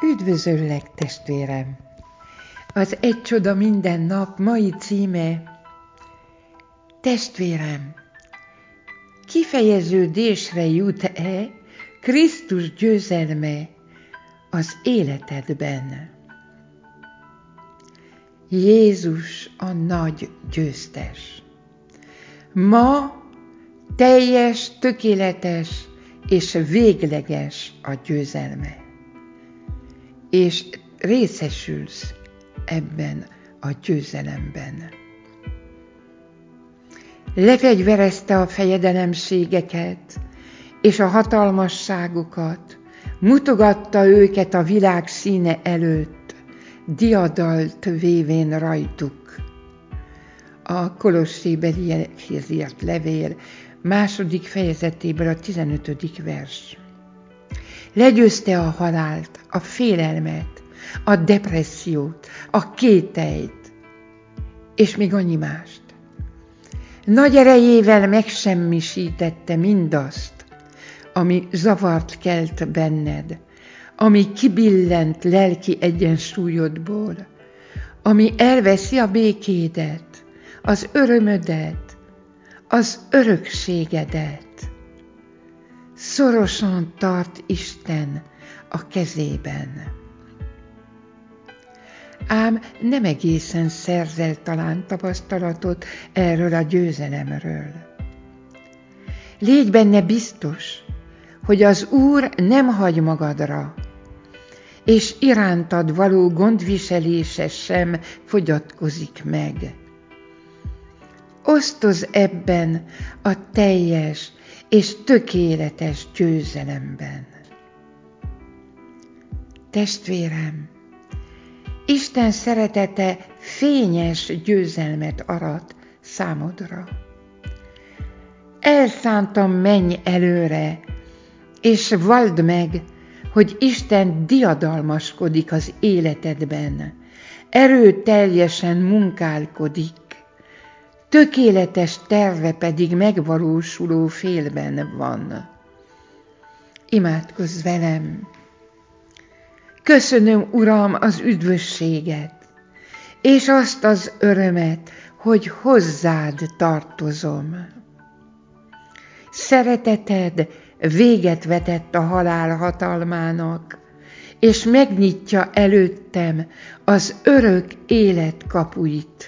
Üdvözöllek, testvérem! Az Egy csoda minden nap mai címe: Testvérem, kifejeződésre jut-e Krisztus győzelme az életedben? Jézus a nagy győztes. Ma teljes, tökéletes és végleges a győzelme. És részesülsz ebben a győzelemben. Lefegyverezte a fejedelemségeket és a hatalmasságokat, mutogatta őket a világ színe előtt, diadalt vévén rajtuk. A Kolossébeliekhez írt levél 2. fejezetéből a 15. vers. Legyőzte a halált, a félelmet, a depressziót, a kételyt, és még annyi mást. Nagy erejével megsemmisítette mindazt, ami zavart kelt benned, ami kibillent lelki egyensúlyodból, ami elveszi a békédet, az örömödet, az örökségedet. Szorosan tart Isten a kezében. Ám nem egészen szerzel talán tapasztalatot erről a győzelemről. Légy benne biztos, hogy az Úr nem hagy magadra, és irántad való gondviselése sem fogyatkozik meg. Osztozz ebben a teljes és tökéletes győzelemben. Testvérem, Isten szeretete fényes győzelmet arat számodra. Elszántan menj előre, és valld meg, hogy Isten diadalmaskodik az életedben, erőteljesen munkálkodik, tökéletes terve pedig megvalósuló félben van. Imádkozz velem! Köszönöm, Uram, az üdvösséget, és azt az örömet, hogy hozzád tartozom. Szereteted véget vetett a halál hatalmának, és megnyitja előttem az örök élet kapuit.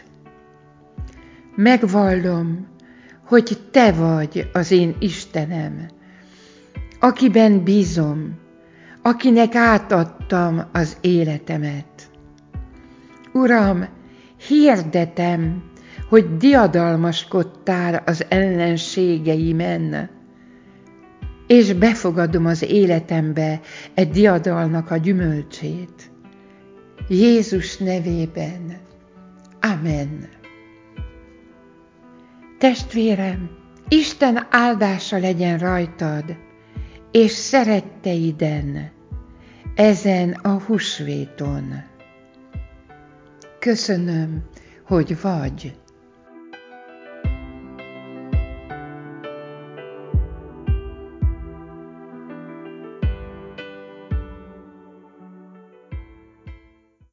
Megvallom, hogy Te vagy az én Istenem, akiben bízom, akinek átadtam az életemet. Uram, hirdetem, hogy diadalmaskodtál az ellenségeimen, és befogadom az életembe e diadalnak a gyümölcsét. Jézus nevében. Amen. Testvérem, Isten áldása legyen rajtad, és szeretteiden, ezen a húsvéton. Köszönöm, hogy vagy.